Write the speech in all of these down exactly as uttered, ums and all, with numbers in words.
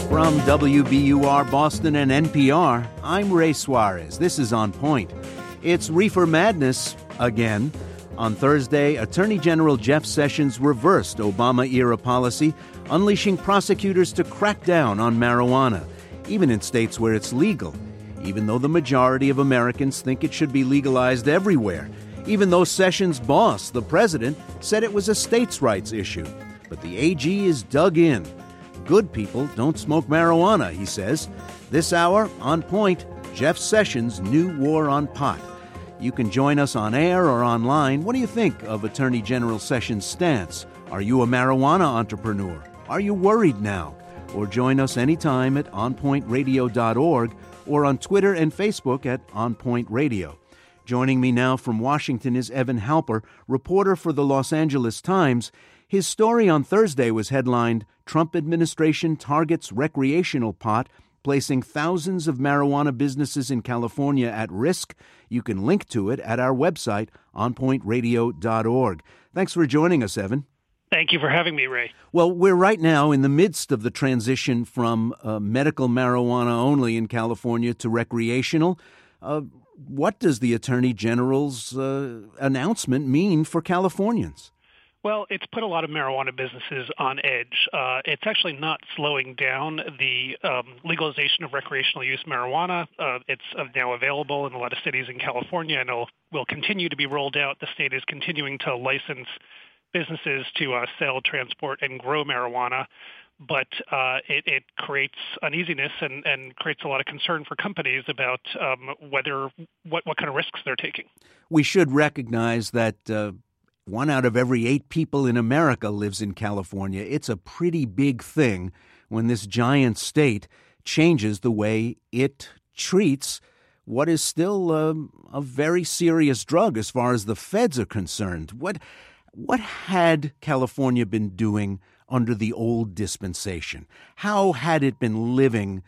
From W B U R Boston and N P R, I'm Ray Suarez. This is On Point. It's Reefer Madness again. On Thursday, Attorney General Jeff Sessions reversed Obama-era policy, unleashing prosecutors to crack down on marijuana, even in states where it's legal, even though the majority of Americans think it should be legalized everywhere, even though Sessions' boss, the president, said it was a states' rights issue. But the A G is dug in. Good people don't smoke marijuana, he says. This hour, On Point, Jeff Sessions' new war on pot. You can join us on air or online. What do you think of Attorney General Sessions' stance? Are you a marijuana entrepreneur? Are you worried now? Or join us anytime at on point radio dot org or on Twitter and Facebook at On Point Radio. Joining me now from Washington is Evan Halper, reporter for the Los Angeles Times. His story on Thursday was headlined, Trump Administration Targets Recreational Pot, Placing Thousands of Marijuana Businesses in California at Risk. You can link to it at our website, on point radio dot org. Thanks for joining us, Evan. Thank you for having me, Ray. Well, we're right now in the midst of the transition from uh, medical marijuana only in California to recreational. Uh, what does the Attorney General's uh, announcement mean for Californians? Well, it's put a lot of marijuana businesses on edge. Uh, it's actually not slowing down the um, legalization of recreational use marijuana. Uh, it's uh, now available in a lot of cities in California, and it'll, will continue to be rolled out. The state is continuing to license businesses to uh, sell, transport, and grow marijuana. But uh, it, it creates uneasiness and, and creates a lot of concern for companies about um, whether what, what kind of risks they're taking. We should recognize that uh, one out of every eight people in America lives in California. It's a pretty big thing when this giant state changes the way it treats what is still um, a very serious drug as far as the feds are concerned. What what had California been doing under the old dispensation? How had it been living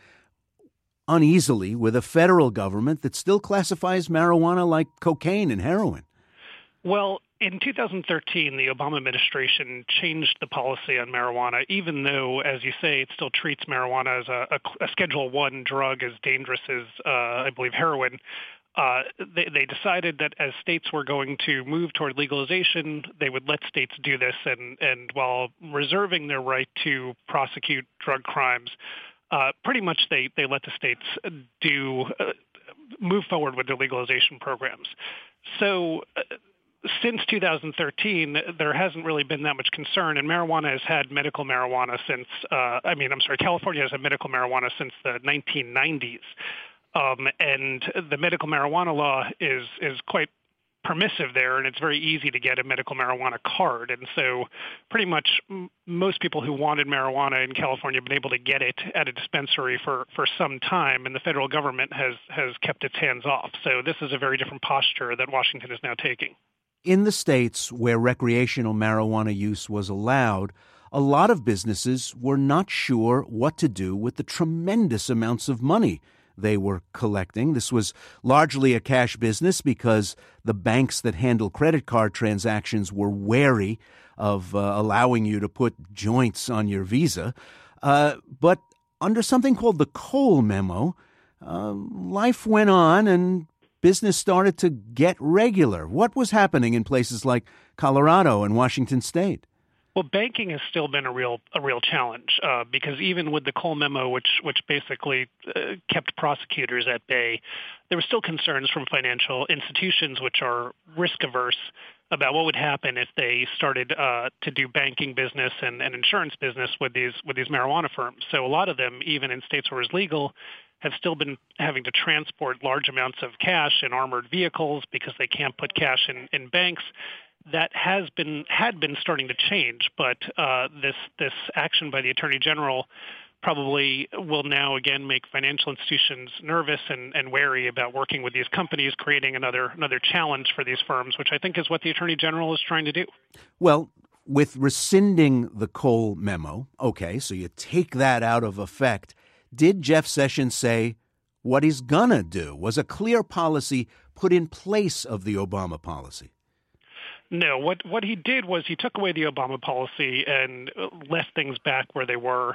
uneasily with a federal government that still classifies marijuana like cocaine and heroin? Well, in two thousand thirteen, the Obama administration changed the policy on marijuana, even though, as you say, it still treats marijuana as a, a, a Schedule One drug as dangerous as, uh, I believe, heroin. Uh, they, they decided that as states were going to move toward legalization, they would let states do this, and, and while reserving their right to prosecute drug crimes, uh, pretty much they, they let the states do uh, move forward with their legalization programs. So uh, since two thousand thirteen, there hasn't really been that much concern, and marijuana has had medical marijuana since, uh, I mean, I'm sorry, California has had medical marijuana since the nineteen nineties. Um, and the medical marijuana law is is quite permissive there, and it's very easy to get a medical marijuana card. And so pretty much m- most people who wanted marijuana in California have been able to get it at a dispensary for, for some time, and the federal government has, has kept its hands off. So this is a very different posture that Washington is now taking. In the states where recreational marijuana use was allowed, a lot of businesses were not sure what to do with the tremendous amounts of money they were collecting. This was largely a cash business because the banks that handle credit card transactions were wary of uh, allowing you to put joints on your Visa. Uh, but under something called the Cole Memo, uh, life went on and business started to get regular. What was happening in places like Colorado and Washington State? Well, banking has still been a real a real challenge uh, because even with the Cole Memo, which which basically uh, kept prosecutors at bay, there were still concerns from financial institutions which are risk averse about what would happen if they started uh, to do banking business and, and insurance business with these with these marijuana firms. So a lot of them, even in states where it's legal, have still been having to transport large amounts of cash in armored vehicles because they can't put cash in, in banks. That has been had been starting to change, but uh, this this action by the Attorney General probably will now again make financial institutions nervous and, and wary about working with these companies, creating another another challenge for these firms, which I think is what the Attorney General is trying to do. Well, with rescinding the Cole Memo, okay, so you take that out of effect, did Jeff Sessions say what he's gonna do? Was a clear policy put in place of the Obama policy? No, what what he did was he took away the Obama policy and left things back where they were.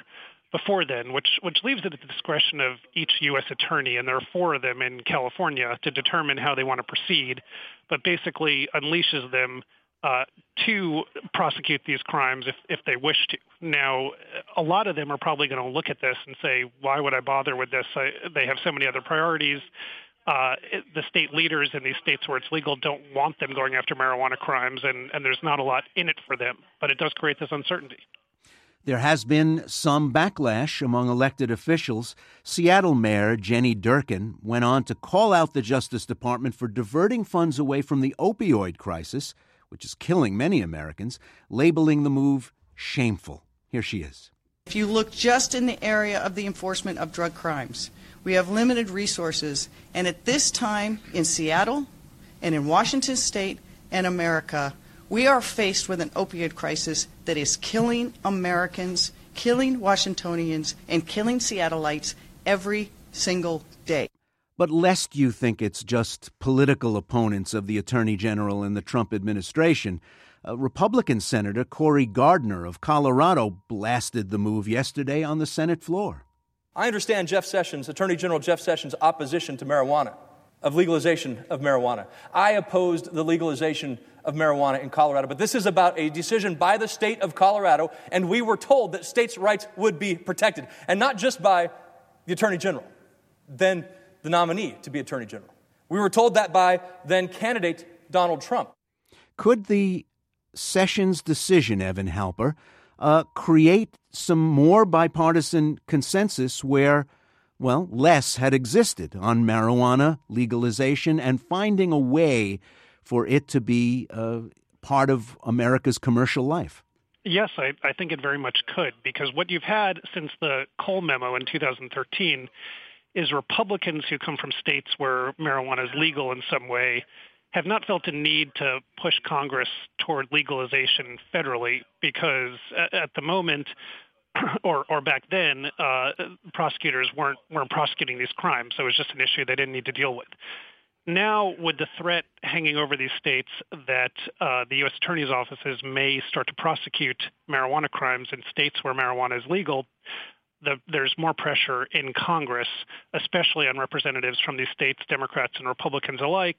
before then, which which leaves it at the discretion of each U S attorney, and there are four of them in California, to determine how they want to proceed, but basically unleashes them uh, to prosecute these crimes if, if they wish to. Now, a lot of them are probably going to look at this and say, why would I bother with this? I, they have so many other priorities. Uh, the state leaders in these states where it's legal don't want them going after marijuana crimes, and, and there's not a lot in it for them. But it does create this uncertainty. There has been some backlash among elected officials. Seattle Mayor Jenny Durkan went on to call out the Justice Department for diverting funds away from the opioid crisis, which is killing many Americans, labeling the move shameful. Here she is. If you look just in the area of the enforcement of drug crimes, we have limited resources. And at this time in Seattle and in Washington State and America, we are faced with an opioid crisis that is killing Americans, killing Washingtonians, and killing Seattleites every single day. But lest you think it's just political opponents of the Attorney General in the Trump administration, uh, Republican Senator Cory Gardner of Colorado blasted the move yesterday on the Senate floor. I understand Jeff Sessions, Attorney General Jeff Sessions' opposition to marijuana, of legalization of marijuana. I opposed the legalization of marijuana in Colorado, but this is about a decision by the state of Colorado, and we were told that states' rights would be protected, and not just by the Attorney General, then the nominee to be Attorney General. We were told that by then candidate Donald Trump. Could the Sessions decision, Evan Halper, uh, create some more bipartisan consensus where, well, less had existed on marijuana legalization and finding a way for it to be uh, part of America's commercial life? Yes, I, I think it very much could, because what you've had since the Cole memo in two thousand thirteen is Republicans who come from states where marijuana is legal in some way have not felt a need to push Congress toward legalization federally, because at the moment, or or back then, uh, prosecutors weren't weren't prosecuting these crimes, so it was just an issue they didn't need to deal with. Now, with the threat hanging over these states that uh, the U S attorney's offices may start to prosecute marijuana crimes in states where marijuana is legal, the, there's more pressure in Congress, especially on representatives from these states, Democrats and Republicans alike,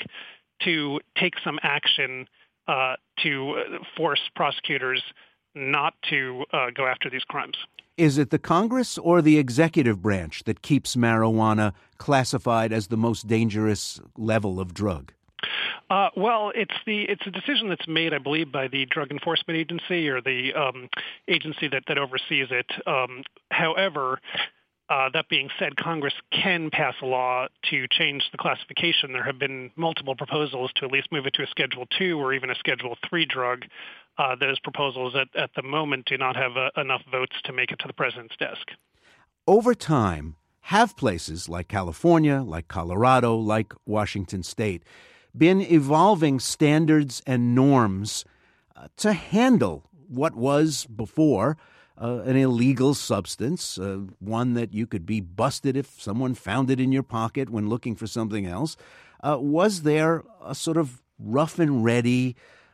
to take some action uh, to force prosecutors not to uh, go after these crimes. Is it the Congress or the executive branch that keeps marijuana classified as the most dangerous level of drug? Uh, well, it's the it's a decision that's made, I believe, by the Drug Enforcement Agency, or the um, agency that, that oversees it. Um, however, uh, that being said, Congress can pass a law to change the classification. There have been multiple proposals to at least move it to a Schedule two or even a Schedule three drug. Uh, those proposals at, at the moment do not have uh, enough votes to make it to the president's desk. Over time, have places like California, like Colorado, like Washington State been evolving standards and norms uh, to handle what was before uh, an illegal substance, uh, one that you could be busted if someone found it in your pocket when looking for something else? Uh, was there a sort of rough and ready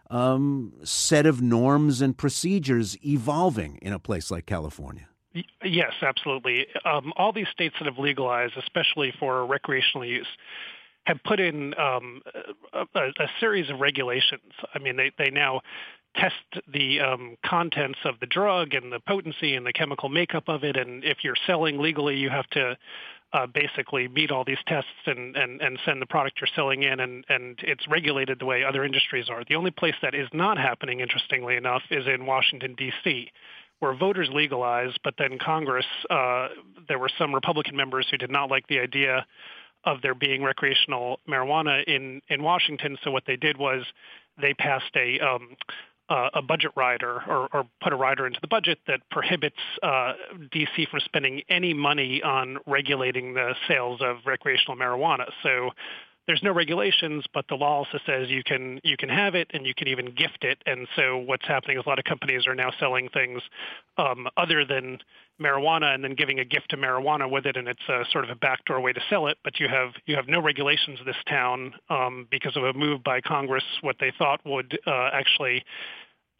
Um, set of norms and procedures evolving in a place like California? Yes, absolutely. Um, all these states that have legalized, especially for recreational use, have put in um, a, a series of regulations. I mean, they, they now test the um, contents of the drug and the potency and the chemical makeup of it. And if you're selling legally, you have to Uh, basically meet all these tests and, and, and send the product you're selling in, and, and it's regulated the way other industries are. The only place that is not happening, interestingly enough, is in Washington, D C, where voters legalized, but then Congress, uh, there were some Republican members who did not like the idea of there being recreational marijuana in, in Washington, so what they did was they passed a um, Uh, a budget rider, or, or put a rider into the budget that prohibits uh, D C from spending any money on regulating the sales of recreational marijuana. So there's no regulations, but the law also says you can you can have it and you can even gift it. And so what's happening is a lot of companies are now selling things um, other than marijuana and then giving a gift to marijuana with it, and it's a sort of a backdoor way to sell it. But you have you have no regulations in this town um, because of a move by Congress, what they thought would uh, actually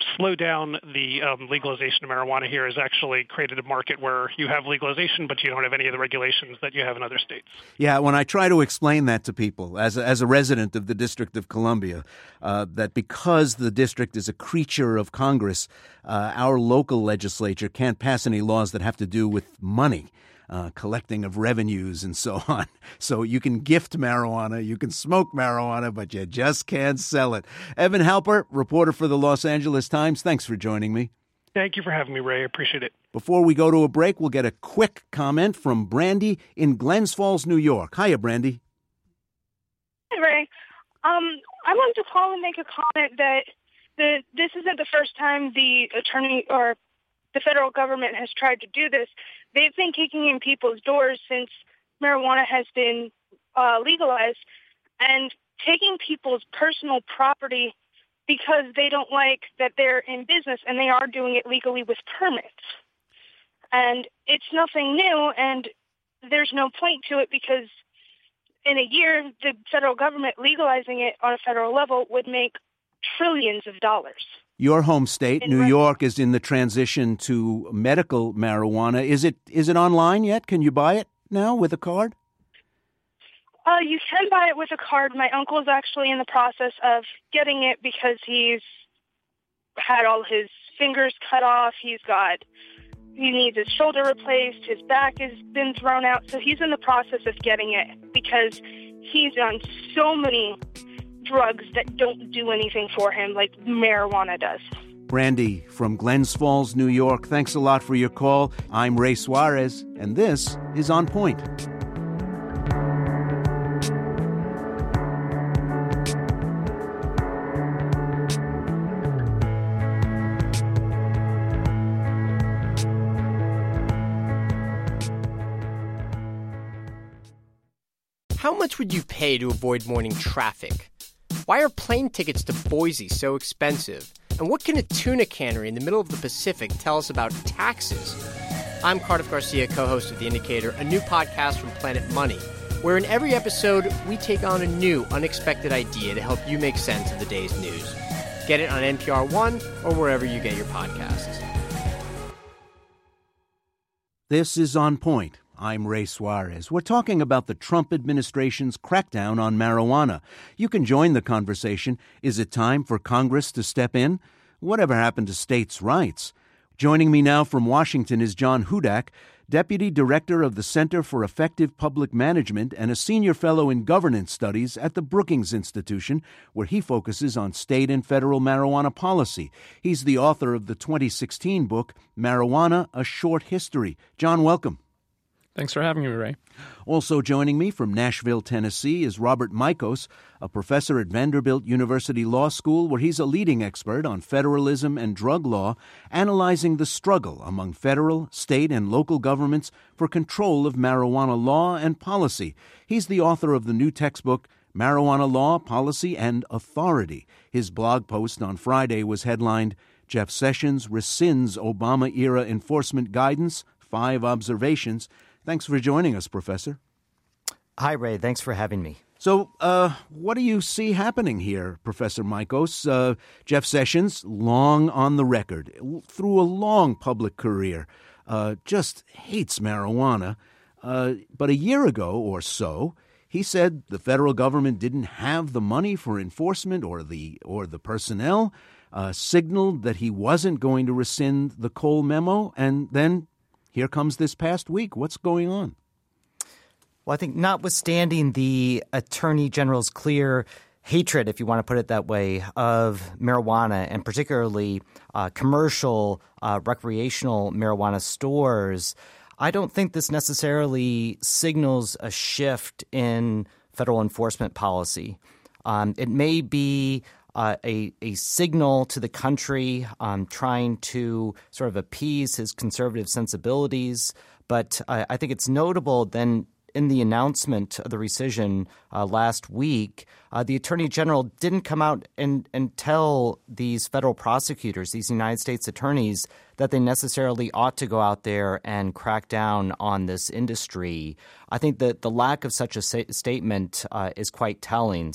slow down the um, legalization of marijuana here has actually created a market where you have legalization, but you don't have any of the regulations that you have in other states. Yeah, when I try to explain that to people as a, as a resident of the District of Columbia, uh, that because the district is a creature of Congress, uh, our local legislature can't pass any laws that have to do with money. Uh, collecting of revenues and so on. So you can gift marijuana, you can smoke marijuana, but you just can't sell it. Evan Halper, reporter for the Los Angeles Times, thanks for joining me. Thank you for having me, Ray. I appreciate it. Before we go to a break, we'll get a quick comment from Brandy in Glens Falls, New York. Hiya, Brandy. Hey, Ray. Um, I wanted to call and make a comment that the this isn't the first time the attorney or the federal government has tried to do this. They've been kicking in people's doors since marijuana has been uh, legalized and taking people's personal property because they don't like that they're in business and they are doing it legally with permits. And it's nothing new, and there's no point to it because in a year, the federal government legalizing it on a federal level would make trillions of dollars. Your home state, New York, is in the transition to medical marijuana. Is it is it online yet? Can you buy it now with a card? Uh, you can buy it with a card. My uncle is actually in the process of getting it because he's had all his fingers cut off. He's got, he needs his shoulder replaced. His back has been thrown out. So he's in the process of getting it because he's on so many drugs that don't do anything for him like marijuana does. Brandy from Glens Falls, New York, thanks a lot for your call. I'm Ray Suarez, and this is On Point. How much would you pay to avoid morning traffic? Why are plane tickets to Boise so expensive? And what can a tuna cannery in the middle of the Pacific tell us about taxes? I'm Cardiff Garcia, co-host of The Indicator, a new podcast from Planet Money, where in every episode, we take on a new, unexpected idea to help you make sense of the day's news. Get it on N P R One or wherever you get your podcasts. This is On Point. I'm Ray Suarez. We're talking about the Trump administration's crackdown on marijuana. You can join the conversation. Is it time for Congress to step in? Whatever happened to states' rights? Joining me now from Washington is John Hudak, Deputy Director of the Center for Effective Public Management and a Senior Fellow in Governance Studies at the Brookings Institution, where he focuses on state and federal marijuana policy. He's the author of the twenty sixteen book, Marijuana, A Short History. John, welcome. Thanks for having me, Ray. Also joining me from Nashville, Tennessee, is Robert Michos, a professor at Vanderbilt University Law School, where he's a leading expert on federalism and drug law, analyzing the struggle among federal, state, and local governments for control of marijuana law and policy. He's the author of the new textbook, Marijuana Law, Policy, and Authority. His blog post on Friday was headlined, Jeff Sessions Rescinds Obama-Era Enforcement Guidance, Five Observations. Thanks for joining us, Professor. Hi, Ray. Thanks for having me. So uh, what do you see happening here, Professor Michos? Uh, Jeff Sessions, long on the record, through a long public career, uh, just hates marijuana. Uh, but a year ago or so, he said the federal government didn't have the money for enforcement or the or the personnel, uh, signaled that he wasn't going to rescind the Cole memo, and then here comes this past week. What's going on? Well, I think notwithstanding the Attorney General's clear hatred, if you want to put it that way, of marijuana and particularly uh, commercial uh, recreational marijuana stores, I don't think this necessarily signals a shift in federal enforcement policy. Um, it may be Uh, a, a signal to the country um, trying to sort of appease his conservative sensibilities. But I, I think it's notable then in the announcement of the rescission uh, last week, uh, the Attorney General didn't come out and, and tell these federal prosecutors, these United States attorneys, that they necessarily ought to go out there and crack down on this industry. I think that the lack of such a sa- statement uh, is quite telling. So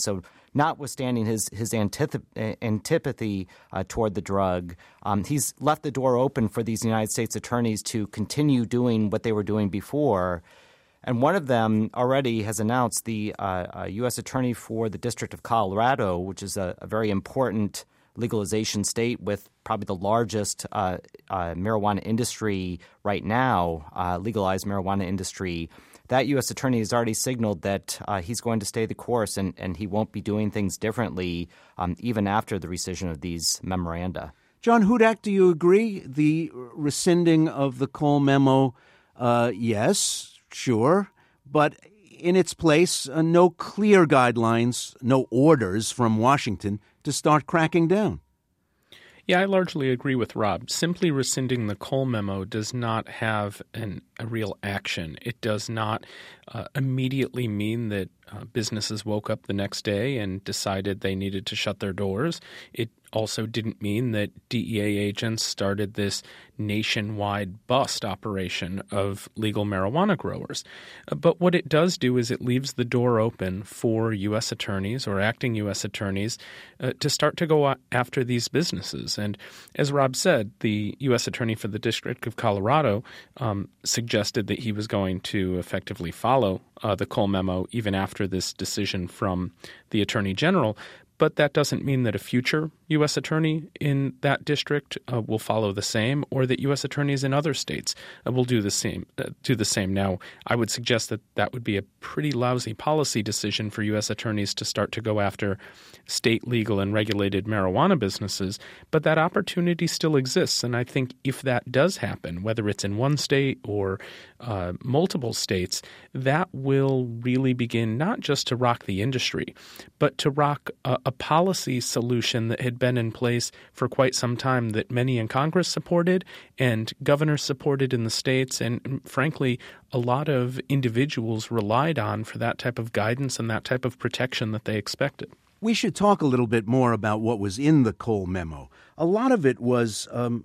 notwithstanding his, his antith- antipathy uh, toward the drug, um, he's left the door open for these United States attorneys to continue doing what they were doing before. And one of them already has announced, the uh, uh, U S attorney for the District of Colorado, which is a, a very important legalization state with probably the largest uh, uh, marijuana industry right now, uh, legalized marijuana industry. That U S attorney has already signaled that uh, he's going to stay the course and, and he won't be doing things differently um, even after the rescission of these memoranda. John Hudak, do you agree? The rescinding of the Cole memo, uh, yes, sure, but in its place, uh, no clear guidelines, no orders from Washington to start cracking down. Yeah, I largely agree with Rob. Simply rescinding the Cole memo does not have an, a real action. It does not uh, immediately mean that uh, businesses woke up the next day and decided they needed to shut their doors. It also didn't mean that D E A agents started this nationwide bust operation of legal marijuana growers. Uh, but what it does do is it leaves the door open for U S attorneys or acting U S attorneys uh, to start to go after these businesses. And as Rob said, the U S attorney for the District of Colorado um, suggested that he was going to effectively follow uh, the Cole memo even after this decision from the Attorney General. But that doesn't mean that a future U S attorney in that district uh, will follow the same, or that U S attorneys in other states uh, will do the same. Uh, do the same. Now, I would suggest that that would be a pretty lousy policy decision for U S attorneys to start to go after state legal and regulated marijuana businesses, but that opportunity still exists. And I think if that does happen, whether it's in one state or uh, multiple states, that will really begin not just to rock the industry, but to rock a, a policy solution that had been in place for quite some time that many in Congress supported and governors supported in the states, and frankly, a lot of individuals relied on for that type of guidance and that type of protection that they expected. We should talk a little bit more about what was in the Cole memo. A lot of it was, um,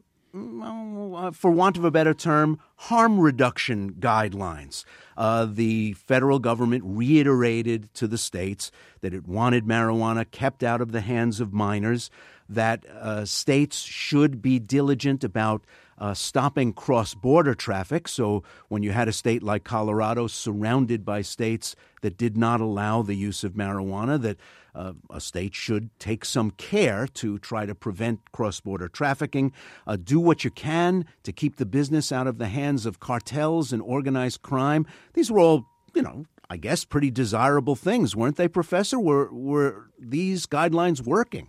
for want of a better term, harm reduction guidelines. Uh, the federal government reiterated to the states that it wanted marijuana kept out of the hands of minors, that uh, states should be diligent about uh, stopping cross-border traffic. So when you had a state like Colorado surrounded by states that did not allow the use of marijuana, that uh, a state should take some care to try to prevent cross-border trafficking, uh, do what you can to keep the business out of the hands of cartels and organized crime. These were all, you know, I guess pretty desirable things, weren't they, Professor? Were, were these guidelines working?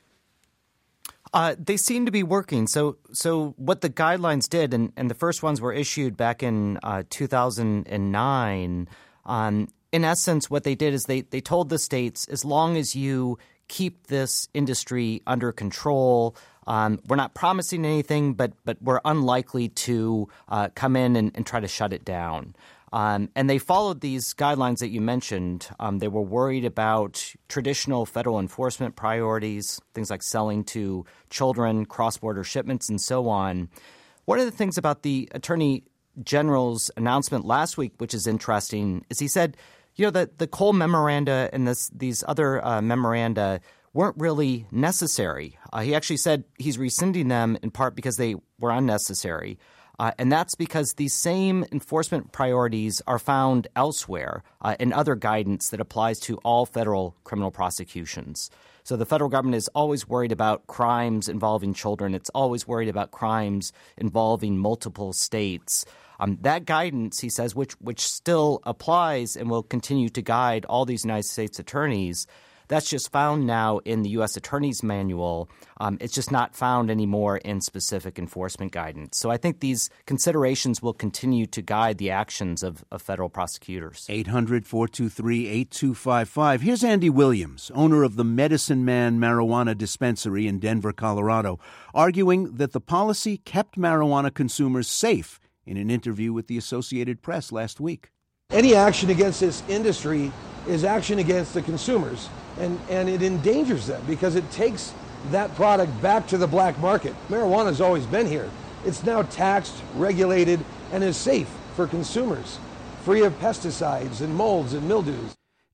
Uh, they seem to be working. So so what the guidelines did, and, and the first ones were issued back in uh, two thousand nine, um, in essence, what they did is they, they told the states, as long as you keep this industry under control, um, we're not promising anything, but but we're unlikely to uh, come in and, and try to shut it down. Um, and they followed these guidelines that you mentioned. Um, they were worried about traditional federal enforcement priorities, things like selling to children, cross-border shipments, and so on. One of the things about the Attorney General's announcement last week, which is interesting, is he said, you know, that the Cole memoranda and this, these other uh, memoranda weren't really necessary. Uh, he actually said he's rescinding them in part because they were unnecessary. Uh, and that's because these same enforcement priorities are found elsewhere uh, in other guidance that applies to all federal criminal prosecutions. So the federal government is always worried about crimes involving children. It's always worried about crimes involving multiple states. Um, that guidance, he says, which which still applies and will continue to guide all these United States attorneys, that's just found now in the U S Attorney's Manual. Um, it's just not found anymore in specific enforcement guidance. So I think these considerations will continue to guide the actions of, of federal prosecutors. eight hundred, four two three, eight two five five. Here's Andy Williams, owner of the Medicine Man Marijuana Dispensary in Denver, Colorado, arguing that the policy kept marijuana consumers safe in an interview with the Associated Press last week. Any action against this industry is action against the consumers. And, and it endangers them because it takes that product back to the black market. Marijuana has always been here. It's now taxed, regulated, and is safe for consumers, free of pesticides and molds and mildews.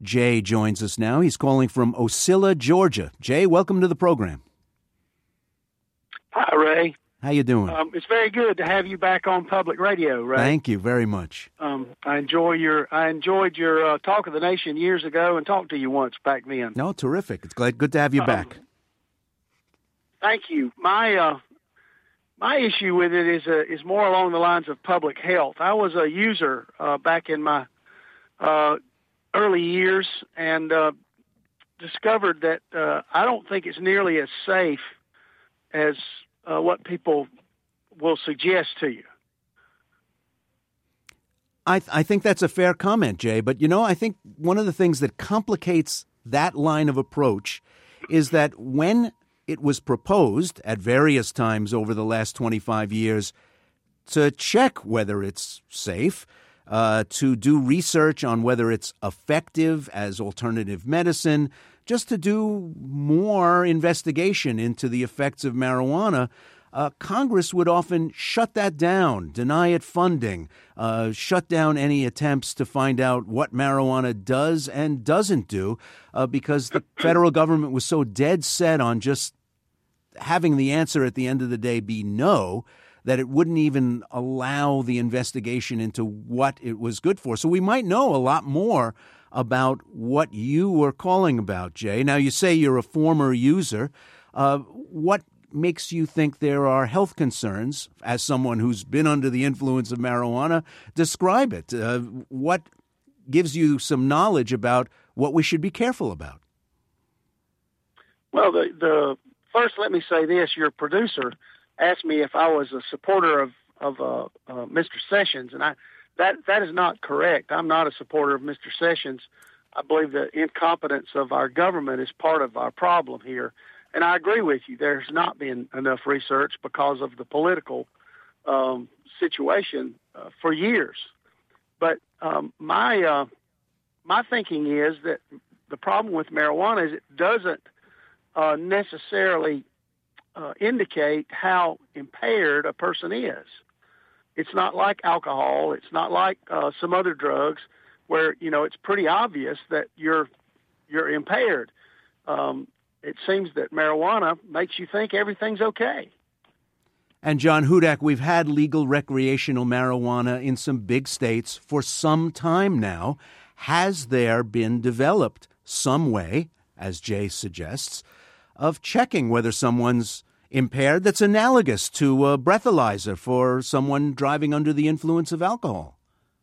Jay joins us now. He's calling from Ocilla, Georgia. Jay, welcome to the program. Hi, Ray. How you doing? Um, it's very good to have you back on public radio, Ray. Thank you very much. Um, I enjoy your. I enjoyed your uh, Talk of the Nation years ago, and talked to you once back then. No, terrific. It's glad, good to have you um, back. Thank you. My uh, my issue with it is uh, is more along the lines of public health. I was a user uh, back in my uh, early years, and uh, discovered that uh, I don't think it's nearly as safe as uh, what people will suggest to you. I, th- I think that's a fair comment, Jay. But, you know, I think one of the things that complicates that line of approach is that when it was proposed at various times over the last twenty-five years to check whether it's safe, uh, to do research on whether it's effective as alternative medicine, just to do more investigation into the effects of marijuana, uh, Congress would often shut that down, deny it funding, uh, shut down any attempts to find out what marijuana does and doesn't do, uh, because the federal government was so dead set on just having the answer at the end of the day be no, that it wouldn't even allow the investigation into what it was good for. So we might know a lot more about what you were calling about, Jay. Now, you say you're a former user. Uh, what makes you think there are health concerns as someone who's been under the influence of marijuana? Describe it. Uh, what gives you some knowledge about what we should be careful about? Well, the, the first, let me say this. Your producer asked me if I was a supporter of, of uh, uh, Mister Sessions, and I That that is not correct. I'm not a supporter of Mister Sessions. I believe the incompetence of our government is part of our problem here. And I agree with you. There's not been enough research because of the political um, situation uh, for years. But um, my uh, my thinking is that the problem with marijuana is it doesn't uh, necessarily uh, indicate how impaired a person is. It's not like alcohol. It's not like uh, some other drugs where, you know, it's pretty obvious that you're you're impaired. Um, it seems that marijuana makes you think everything's okay. And John Hudak, we've had legal recreational marijuana in some big states for some time now. Has there been developed some way, as Jay suggests, of checking whether someone's impaired that's analogous to a breathalyzer for someone driving under the influence of alcohol?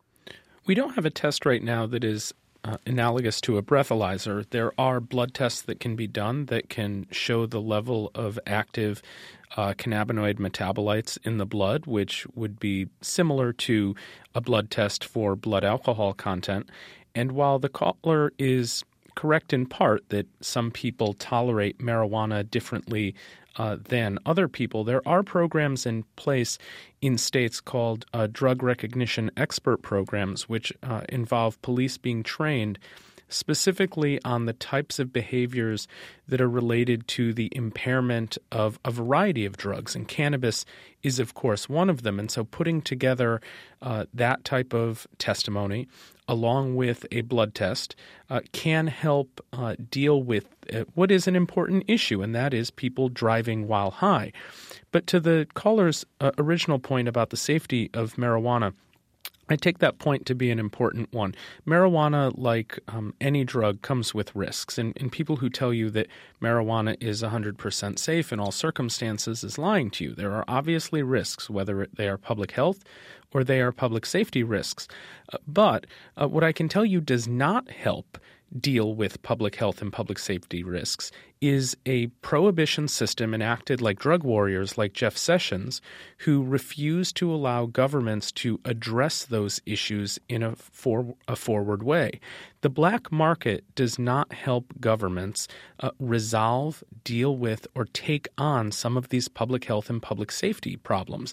We don't have a test right now that is uh, analogous to a breathalyzer. There are blood tests that can be done that can show the level of active uh, cannabinoid metabolites in the blood, which would be similar to a blood test for blood alcohol content. And while the caller is correct in part that some people tolerate marijuana differently Uh, than other people, there are programs in place in states called uh, drug recognition expert programs, which uh, involve police being trained specifically on the types of behaviors that are related to the impairment of a variety of drugs. And cannabis is, of course, one of them. And so putting together uh, that type of testimony along with a blood test uh, can help uh, deal with uh, what is an important issue, and that is people driving while high. But to the caller's uh, original point about the safety of marijuana, I take that point to be an important one. Marijuana, like um, any drug, comes with risks. And, and people who tell you that marijuana is one hundred percent safe in all circumstances is lying to you. There are obviously risks, whether they are public health or they are public safety risks. Uh, but uh, what I can tell you does not help deal with public health and public safety risks is a prohibition system enacted like drug warriors like Jeff Sessions, who refuse to allow governments to address those issues in a, for, a forward way. The black market does not help governments uh, resolve, deal with, or take on some of these public health and public safety problems.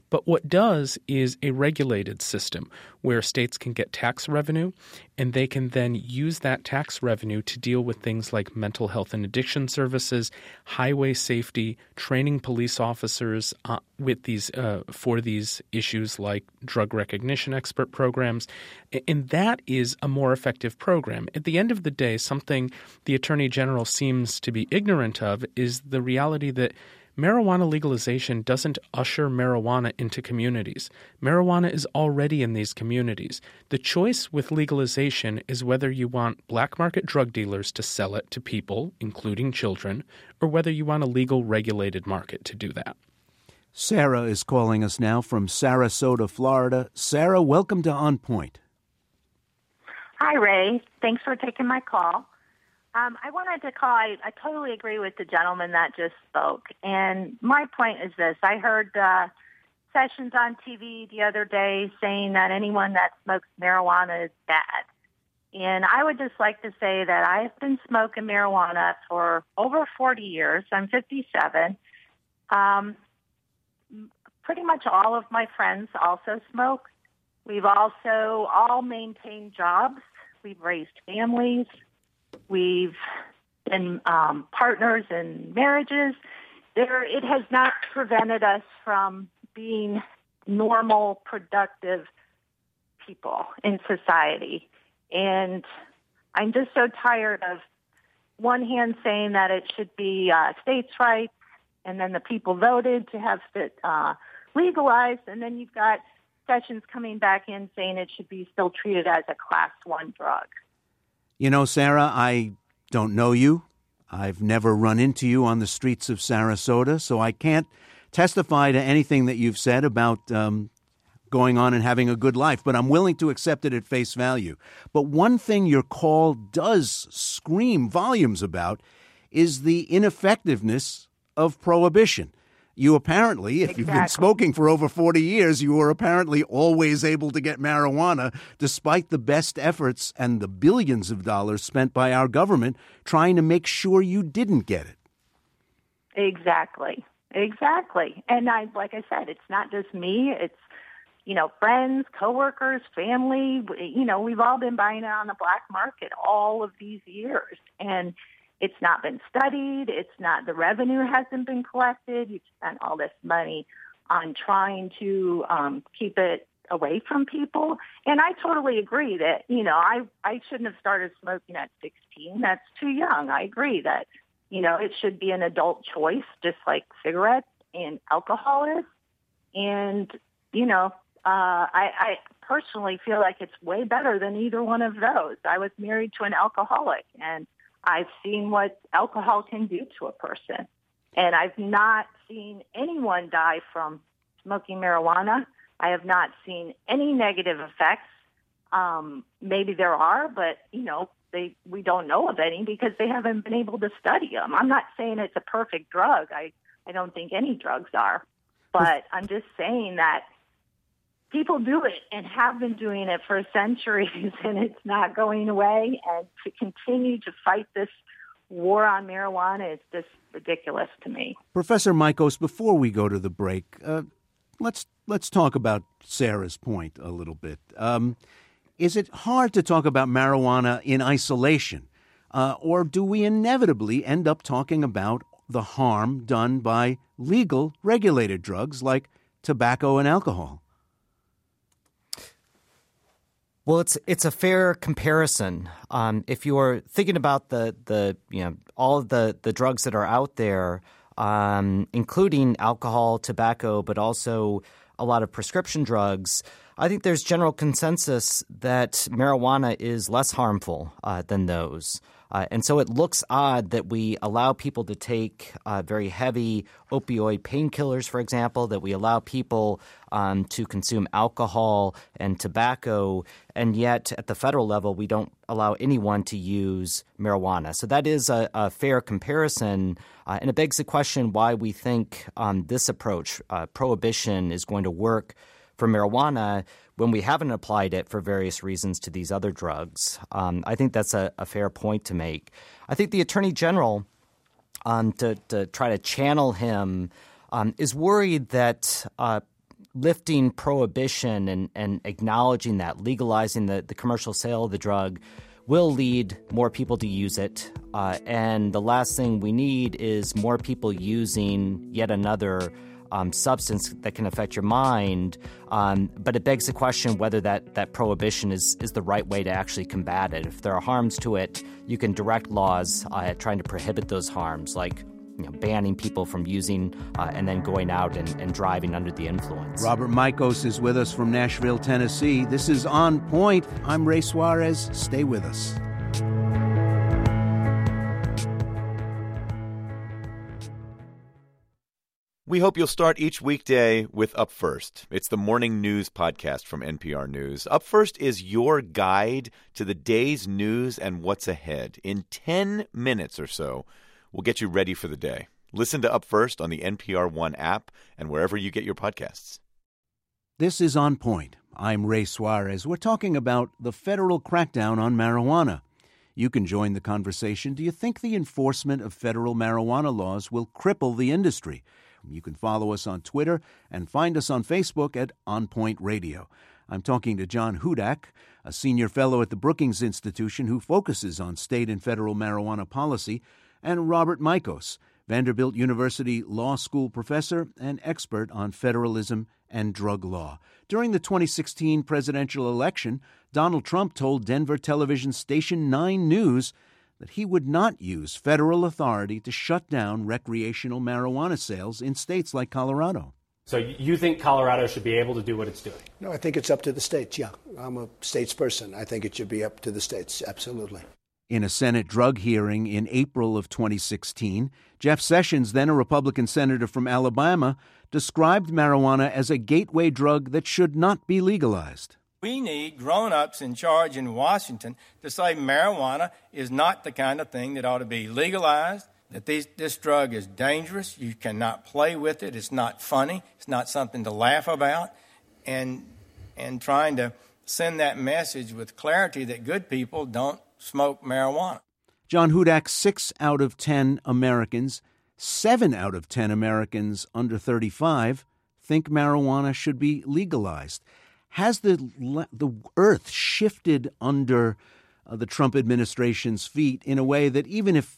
But what does is a regulated system where states can get tax revenue, and they can then use that tax revenue to deal with things like mental health and addiction services, highway safety, training police officers uh, with these uh, for these issues like drug recognition expert programs. And that is a more effective program. At the end of the day, something the Attorney General seems to be ignorant of is the reality that marijuana legalization doesn't usher marijuana into communities. Marijuana is already in these communities. The choice with legalization is whether you want black market drug dealers to sell it to people, including children, or whether you want a legal regulated market to do that. Sarah is calling us now from Sarasota, Florida. Sarah, welcome to On Point. Hi, Ray. Thanks for taking my call. Um, I wanted to call. I, I totally agree with the gentleman that just spoke. And my point is this. I heard uh, Sessions on T V the other day saying that anyone that smokes marijuana is bad. And I would just like to say that I've been smoking marijuana for over forty years. I'm fifty-seven. Um, pretty much all of my friends also smoke. We've also all maintained jobs. We've raised families. We've been um, partners in marriages. There, it has not prevented us from being normal, productive people in society. And I'm just so tired of one hand saying that it should be uh, states' rights, and then the people voted to have it uh, legalized, and then you've got Sessions coming back in saying it should be still treated as a class one drug. You know, Sarah, I don't know you. I've never run into you on the streets of Sarasota, so I can't testify to anything that you've said about um, going on and having a good life, but I'm willing to accept it at face value. But one thing your call does scream volumes about is the ineffectiveness of prohibition. You apparently, if exactly. you've been smoking for over forty years, you were apparently always able to get marijuana despite the best efforts and the billions of dollars spent by our government trying to make sure you didn't get it. Exactly. Exactly. And I, like I said, it's not just me. It's, you know, friends, coworkers, family. You know, we've all been buying it on the black market all of these years. And it's not been studied. It's not, the revenue hasn't been collected. You've spent all this money on trying to um, keep it away from people. And I totally agree that, you know, I, I shouldn't have started smoking at sixteen. That's too young. I agree that, you know, it should be an adult choice, just like cigarettes and alcohol is. And, you know, uh, I, I personally feel like it's way better than either one of those. I was married to an alcoholic, and I've seen what alcohol can do to a person. And I've not seen anyone die from smoking marijuana. I have not seen any negative effects. Um, maybe there are, but, you know, they we don't know of any because they haven't been able to study them. I'm not saying it's a perfect drug. I, I don't think any drugs are. But I'm just saying that people do it and have been doing it for centuries, and it's not going away. And to continue to fight this war on marijuana is just ridiculous to me. Professor Michos, before we go to the break, uh, let's let's talk about Sarah's point a little bit. Um, is it hard to talk about marijuana in isolation, uh, or do we inevitably end up talking about the harm done by legal, regulated drugs like tobacco and alcohol? Well, it's it's a fair comparison. Um, if you're thinking about the, the you know all of the, the drugs that are out there, um, including alcohol, tobacco, but also a lot of prescription drugs, I think there's general consensus that marijuana is less harmful uh, than those. Uh, and so it looks odd that we allow people to take uh, very heavy opioid painkillers, for example, that we allow people um, to consume alcohol and tobacco, and yet at the federal level we don't allow anyone to use marijuana. So that is a, a fair comparison, uh, and it begs the question why we think um, this approach, uh, prohibition, is going to work for marijuana when we haven't applied it for various reasons to these other drugs. Um, I think that's a, a fair point to make. I think the Attorney General, um, to, to try to channel him, um, is worried that uh, lifting prohibition and, and acknowledging that, legalizing the, the commercial sale of the drug will lead more people to use it. Uh, and the last thing we need is more people using yet another um, substance that can affect your mind. Um, but it begs the question whether that, that prohibition is, is the right way to actually combat it. If there are harms to it, you can direct laws uh, trying to prohibit those harms, like you know, banning people from using uh, and then going out and, and driving under the influence. Robert Michos is with us from Nashville, Tennessee. This is On Point. I'm Ray Suarez. Stay with us. We hope you'll start each weekday with Up First. It's the morning news podcast from N P R News. Up First is your guide to the day's news and what's ahead. In ten minutes or so, we'll get you ready for the day. Listen to Up First on the N P R One app and wherever you get your podcasts. This is On Point. I'm Ray Suarez. We're talking about the federal crackdown on marijuana. You can join the conversation. Do you think the enforcement of federal marijuana laws will cripple the industry? You can follow us on Twitter and find us on Facebook at On Point Radio. I'm talking to John Hudak, a senior fellow at the Brookings Institution who focuses on state and federal marijuana policy, and Robert Michos, Vanderbilt University Law School professor and expert on federalism and drug law. During the twenty sixteen presidential election, Donald Trump told Denver television station nine News that he would not use federal authority to shut down recreational marijuana sales in states like Colorado. So you think Colorado should be able to do what it's doing? No, I think it's up to the states, yeah. I'm a states person. I think it should be up to the states, absolutely. In a Senate drug hearing in April of twenty sixteen, Jeff Sessions, then a Republican senator from Alabama, described marijuana as a gateway drug that should not be legalized. We need grown-ups in charge in Washington to say marijuana is not the kind of thing that ought to be legalized, that these, this drug is dangerous, you cannot play with it, it's not funny, it's not something to laugh about, and, and trying to send that message with clarity that good people don't smoke marijuana. John Hudak, six out of ten Americans, seven out of ten Americans under thirty-five think marijuana should be legalized. Has the the earth shifted under uh, the Trump administration's feet in a way that even if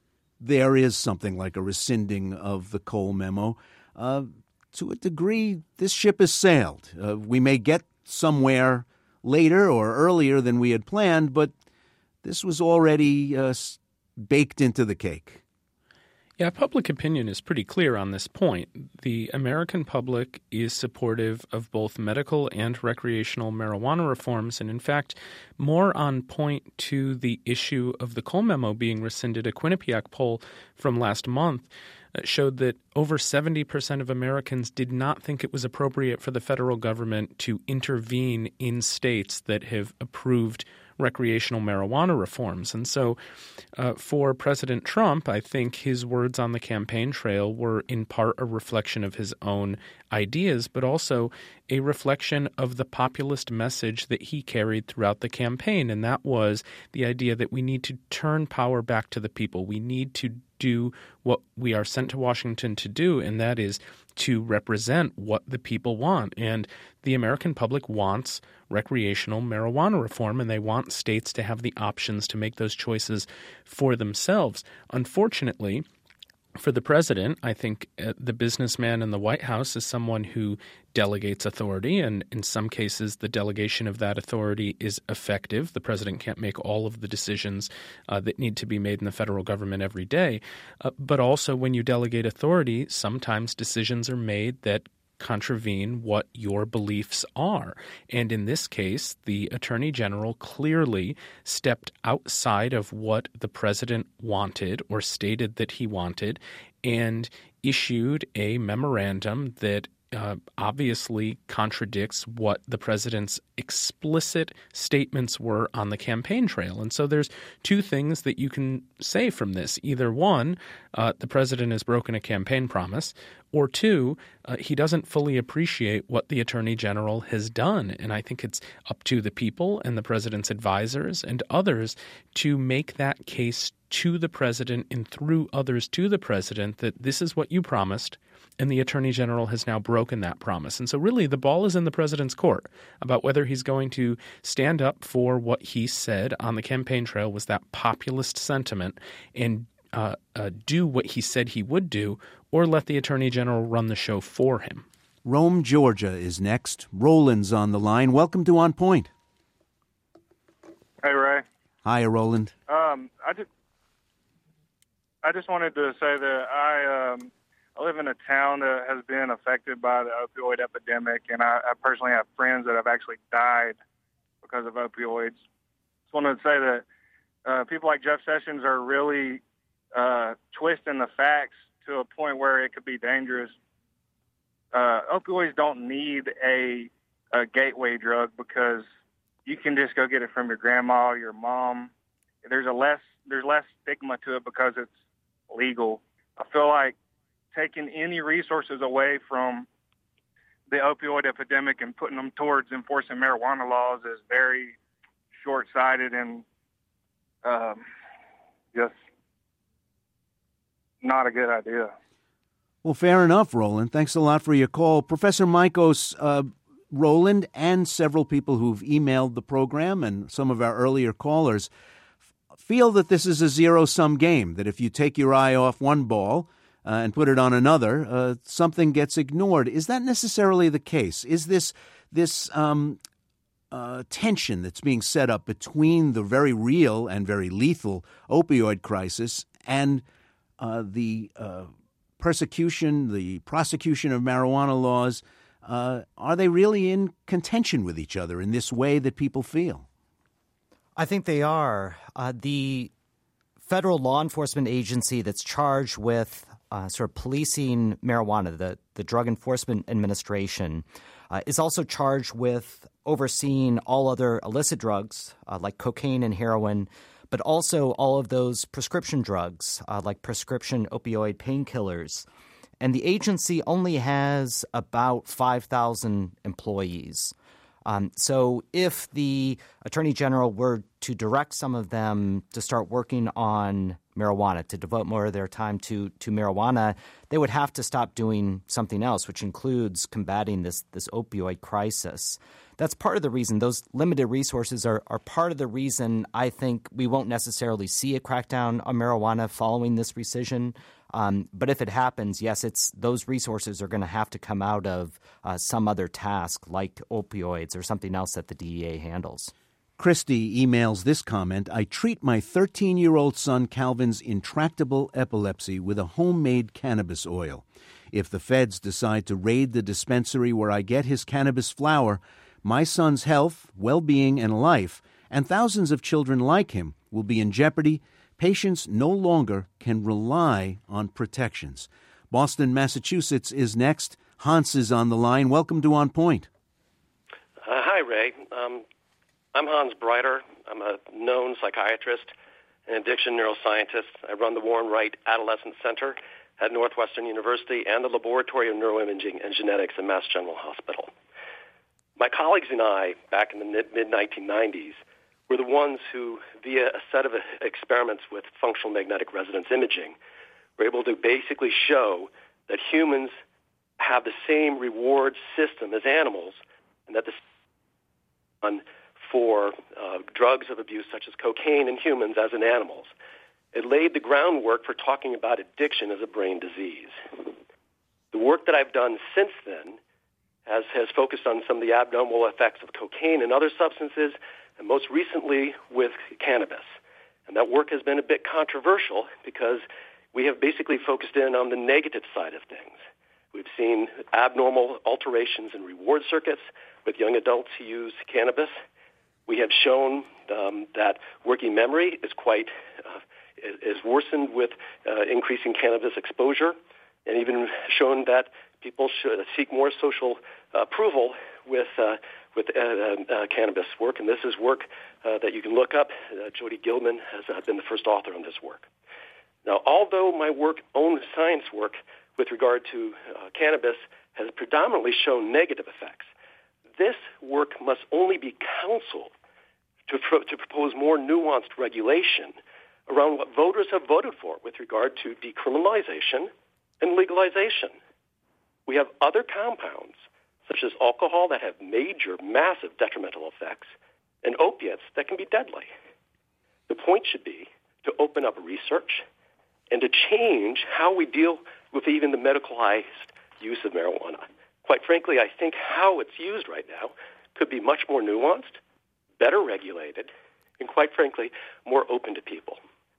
there is something like a rescinding of the Cole memo, uh, to a degree, this ship has sailed? Uh, we may get somewhere later or earlier than we had planned, but this was already uh, baked into the cake. Yeah, public opinion is pretty clear on this point. The American public is supportive of both medical and recreational marijuana reforms, and in fact, more on point to the issue of the Cole memo being rescinded. A Quinnipiac poll from last month showed that over seventy percent of Americans did not think it was appropriate for the federal government to intervene in states that have approved recreational marijuana reforms. And so uh, for President Trump, I think his words on the campaign trail were in part a reflection of his own ideas, but also a reflection of the populist message that he carried throughout the campaign. And that was the idea that we need to turn power back to the people. We need to do what we are sent to Washington to do, and that is to represent what the people want. And the American public wants recreational marijuana reform, and they want states to have the options to make those choices for themselves. Unfortunately, for the president, I think uh, the businessman in the White House is someone who delegates authority, and in some cases the delegation of that authority is effective. The president can't make all of the decisions uh, that need to be made in the federal government every day. Uh, but also when you delegate authority, sometimes decisions are made that contravene what your beliefs are. And in this case, the Attorney General clearly stepped outside of what the president wanted or stated that he wanted and issued a memorandum that Uh, obviously contradicts what the president's explicit statements were on the campaign trail. And so there's two things that you can say from this. Either one, uh, the president has broken a campaign promise, Or two, uh, he doesn't fully appreciate what the Attorney General has done. And I think it's up to the people and the president's advisors and others to make that case to the president and through others to the president that this is what you promised, and the Attorney General has now broken that promise. And so really the ball is in the president's court about whether he's going to stand up for what he said on the campaign trail was that populist sentiment and uh, uh, do what he said he would do, or let the Attorney General run the show for him. Rome, Georgia is next. Roland's on the line. Welcome to On Point. Hey, Ray. Hi, Roland. Um, I just, I just wanted to say that I, um, I live in a town that has been affected by the opioid epidemic, and I, I personally have friends that have actually died because of opioids. Just wanted to say that uh, people like Jeff Sessions are really uh, twisting the facts to a point where it could be dangerous. Uh, opioids don't need a, a gateway drug because you can just go get it from your grandma or your mom. There's a less there's less stigma to it because it's legal. I feel like taking any resources away from the opioid epidemic and putting them towards enforcing marijuana laws is very short-sighted and um, just not a good idea. Well, fair enough, Roland. Thanks a lot for your call. Professor Michos, uh, Roland and several people who've emailed the program and some of our earlier callers f- feel that this is a zero-sum game, that if you take your eye off one ball uh, and put it on another, uh, something gets ignored. Is that necessarily the case? Is this this um, uh, tension that's being set up between the very real and very lethal opioid crisis and uh, the uh, persecution, the prosecution of marijuana laws, uh, are they really in contention with each other in this way that people feel? I think they are. Uh, the federal law enforcement agency that's charged with uh, sort of policing marijuana, the, the Drug Enforcement Administration, uh, is also charged with overseeing all other illicit drugs uh, like cocaine and heroin, but also all of those prescription drugs uh, like prescription opioid painkillers. And the agency only has about five thousand employees. Um, so if the Attorney General were to direct some of them to start working on marijuana, to devote more of their time to, to marijuana, they would have to stop doing something else, which includes combating this, this opioid crisis. That's part of the reason. Those limited resources are, are part of the reason I think we won't necessarily see a crackdown on marijuana following this rescission. Um, but if it happens, yes, it's those resources are going to have to come out of uh, some other task like opioids or something else that the D E A handles. Christy emails this comment: I treat my thirteen-year-old son Calvin's intractable epilepsy with a homemade cannabis oil. If the feds decide to raid the dispensary where I get his cannabis flower, my son's health, well-being, and life, and thousands of children like him, will be in jeopardy. Patients no longer can rely on protections. Boston, Massachusetts is next. Hans is on the line. Welcome to On Point. Uh, hi, Ray. Um, I'm Hans Breiter. I'm a known psychiatrist and addiction neuroscientist. I run the Warren Wright Adolescent Center at Northwestern University and the Laboratory of Neuroimaging and Genetics at Mass General Hospital. My colleagues and I, back in the mid nineteen nineties, were the ones who, via a set of experiments with functional magnetic resonance imaging, were able to basically show that humans have the same reward system as animals, and that the one for uh, drugs of abuse such as cocaine in humans as in animals. It laid the groundwork for talking about addiction as a brain disease. The work that I've done since then has, has focused on some of the abnormal effects of cocaine and other substances, and most recently with cannabis. And that work has been a bit controversial because we have basically focused in on the negative side of things. We've seen abnormal alterations in reward circuits with young adults who use cannabis. We have shown um, that working memory is quite uh, is worsened with uh, increasing cannabis exposure, and even shown that people should seek more social uh, approval with uh, with uh, uh, cannabis work, and this is work uh, that you can look up. Uh, Jody Gilman has uh, been the first author on this work. Now, although my work, own science work, with regard to uh, cannabis has predominantly shown negative effects. This work must only be counseled to, pro- to propose more nuanced regulation around what voters have voted for with regard to decriminalization and legalization. We have other compounds, such as alcohol, that have major, massive detrimental effects, and opiates that can be deadly. The point should be to open up research and to change how we deal with even the medicalized use of marijuana. Quite frankly, I think how it's used right now could be much more nuanced, better regulated, and quite frankly, more open to people.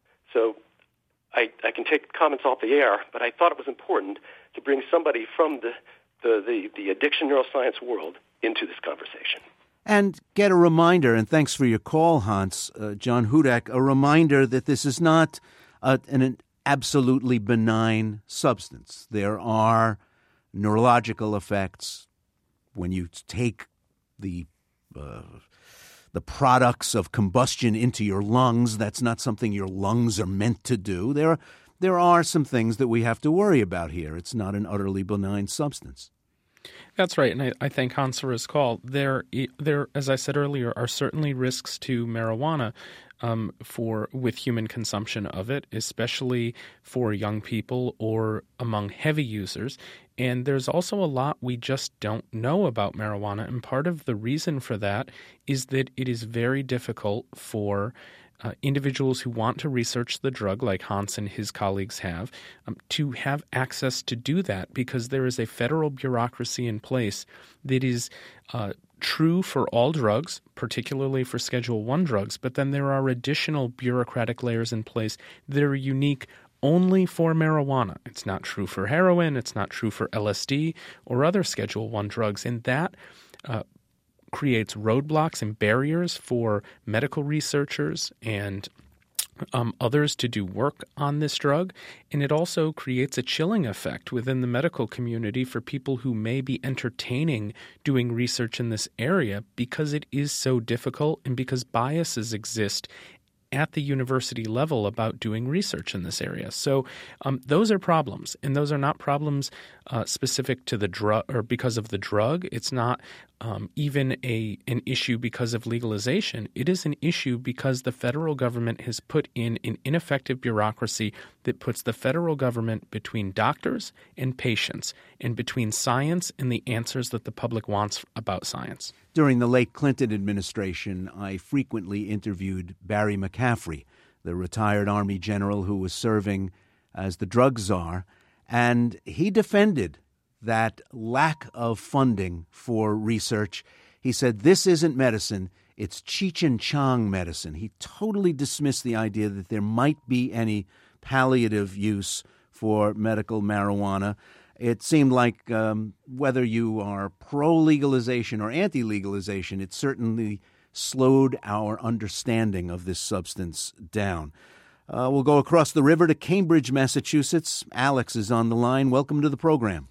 So I, I can take comments off the air, but I thought it was important to bring somebody from the, the, the, the addiction neuroscience world into this conversation. And get a reminder, and thanks for your call, Hans, uh, John Hudak, a reminder that this is not uh, an, an absolutely benign substance. There are neurological effects when you take the uh, the products of combustion into your lungs. That's not something your lungs are meant to do. There, there are some things that we have to worry about here. It's not an utterly benign substance. That's right, and I, I thank Hans for his call. There, there, as I said earlier, are certainly risks to marijuana um, for with human consumption of it, especially for young people or among heavy users. And there's also a lot we just don't know about marijuana, and part of the reason for that is that it is very difficult for Uh, individuals who want to research the drug, like Hans and his colleagues have, um, to have access to do that, because there is a federal bureaucracy in place that is uh, true for all drugs, particularly for Schedule One drugs, but then there are additional bureaucratic layers in place that are unique only for marijuana. It's not true for heroin, it's not true for L S D or other Schedule One drugs, and that uh, creates roadblocks and barriers for medical researchers and um, others to do work on this drug. And it also creates a chilling effect within the medical community for people who may be entertaining doing research in this area, because it is so difficult and because biases exist at the university level about doing research in this area. So um, those are problems, and those are not problems uh, specific to the drug or because of the drug. It's not um, even a an issue because of legalization. It is an issue because the federal government has put in an ineffective bureaucracy that puts the federal government between doctors and patients and between science and the answers that the public wants about science. During the late Clinton administration, I frequently interviewed Barry McCaffrey, the retired Army general who was serving as the drug czar, and he defended that lack of funding for research. He said, this isn't medicine, it's Cheech and Chong medicine. He totally dismissed the idea that there might be any palliative use for medical marijuana. It seemed like um, whether you are pro-legalization or anti-legalization, it certainly slowed our understanding of this substance down. Uh, we'll go across the river to Cambridge, Massachusetts. Alex is on the line. Welcome to the program.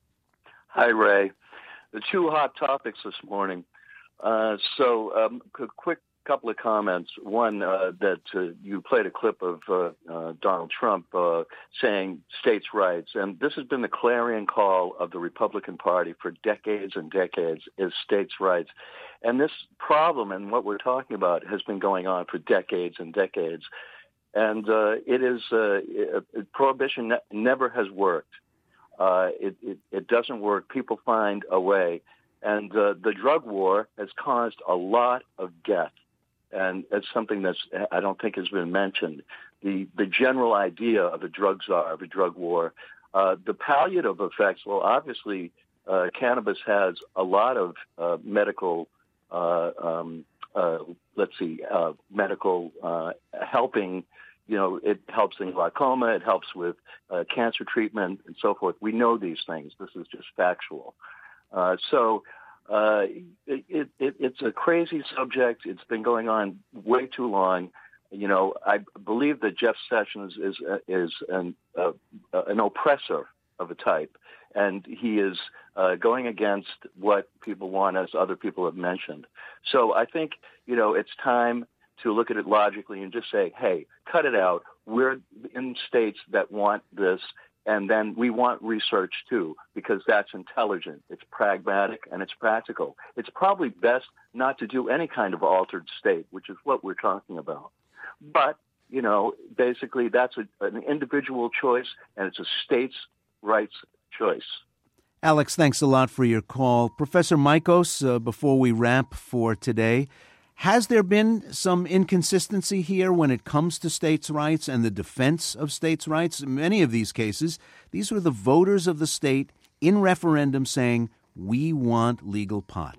Hi, Ray. The two hot topics this morning. Uh, so um, a quick couple of comments. One, uh, that uh, you played a clip of uh, uh, Donald Trump uh, saying states' rights. And this has been the clarion call of the Republican Party for decades and decades, is states' rights. And this problem and what we're talking about has been going on for decades and decades. And uh, it is uh, it, prohibition ne- never has worked. Uh, it, it, it doesn't work. People find a way. And uh, the drug war has caused a lot of death. And it's something that's I don't think has been mentioned. The the general idea of a drug czar, of a drug war, uh, the palliative effects. Well, obviously, uh, cannabis has a lot of uh, medical, uh, um, uh, let's see, uh, medical uh, helping. You know, it helps in glaucoma. It helps with uh, cancer treatment and so forth. We know these things. This is just factual. Uh, so. Uh, it, it, it, it's a crazy subject. It's been going on way too long. You know, I believe that Jeff Sessions is is an uh, an oppressor of a type, and he is uh, going against what people want, as other people have mentioned. So I think, you know, it's time to look at it logically and just say, hey, cut it out. We're in states that want this, And then we want research, too, because that's intelligent. It's pragmatic and it's practical. It's probably best not to do any kind of altered state, which is what we're talking about. But, you know, basically that's a, an individual choice, and it's a states' rights choice. Alex, thanks a lot for your call. Professor Michos, uh, before we wrap for today, has there been some inconsistency here when it comes to states' rights and the defense of states' rights? In many of these cases, these were the voters of the state in referendum saying, we want legal pot.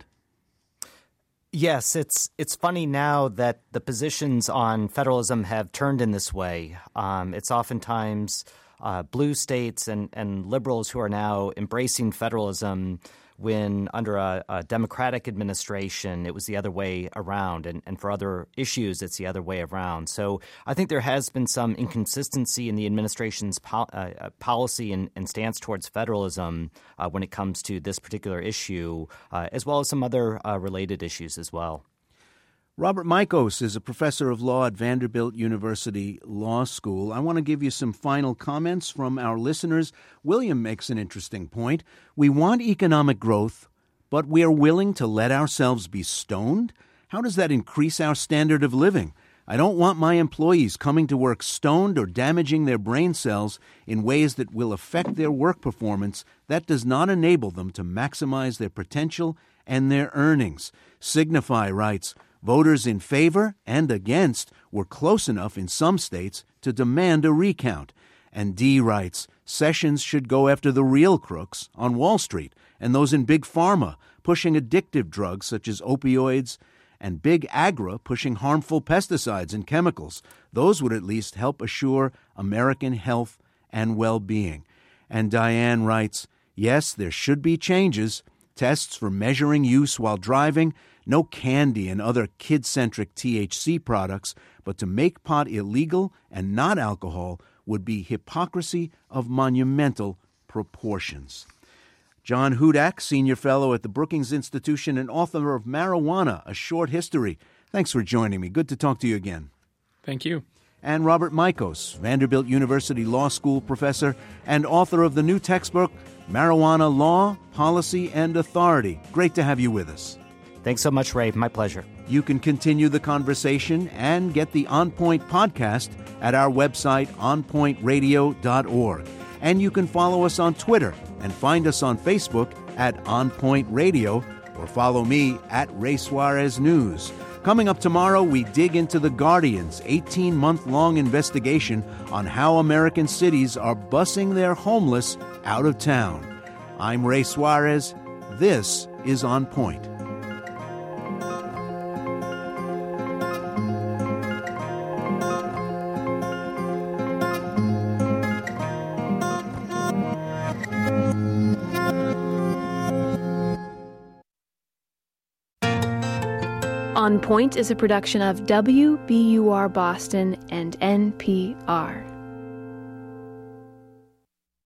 Yes, it's it's funny now that the positions on federalism have turned in this way. Um, it's oftentimes uh, blue states and, and liberals who are now embracing federalism when under a, a Democratic administration, it was the other way around. And, and for other issues, it's the other way around. So I think there has been some inconsistency in the administration's po- uh, policy and, and stance towards federalism uh, when it comes to this particular issue, uh, as well as some other uh, related issues as well. Robert Michos is a professor of law at Vanderbilt University Law School. I want to give you some final comments from our listeners. William makes an interesting point. We want economic growth, but we are willing to let ourselves be stoned? How does that increase our standard of living? I don't want my employees coming to work stoned or damaging their brain cells in ways that will affect their work performance. That does not enable them to maximize their potential and their earnings. Signify writes, voters in favor and against were close enough in some states to demand a recount. And D writes, Sessions should go after the real crooks on Wall Street and those in big pharma pushing addictive drugs such as opioids and big agra pushing harmful pesticides and chemicals. Those would at least help assure American health and well-being. And Diane writes, yes, there should be changes, tests for measuring use while driving, no candy and other kid-centric T H C products, but to make pot illegal and not alcohol would be hypocrisy of monumental proportions. John Hudak, Senior Fellow at the Brookings Institution and author of Marijuana, A Short History. Thanks for joining me. Good to talk to you again. Thank you. And Robert Michos, Vanderbilt University Law School professor and author of the new textbook, Marijuana Law, Policy, and Authority. Great to have you with us. Thanks so much, Ray. My pleasure. You can continue the conversation and get the On Point podcast at our website, on point radio dot org. And you can follow us on Twitter and find us on Facebook at On Point Radio, or follow me at Ray Suarez News. Coming up tomorrow, we dig into The Guardian's eighteen-month-long investigation on how American cities are busing their homeless out of town. I'm Ray Suarez. This is On Point. On Point is a production of W B U R Boston and N P R.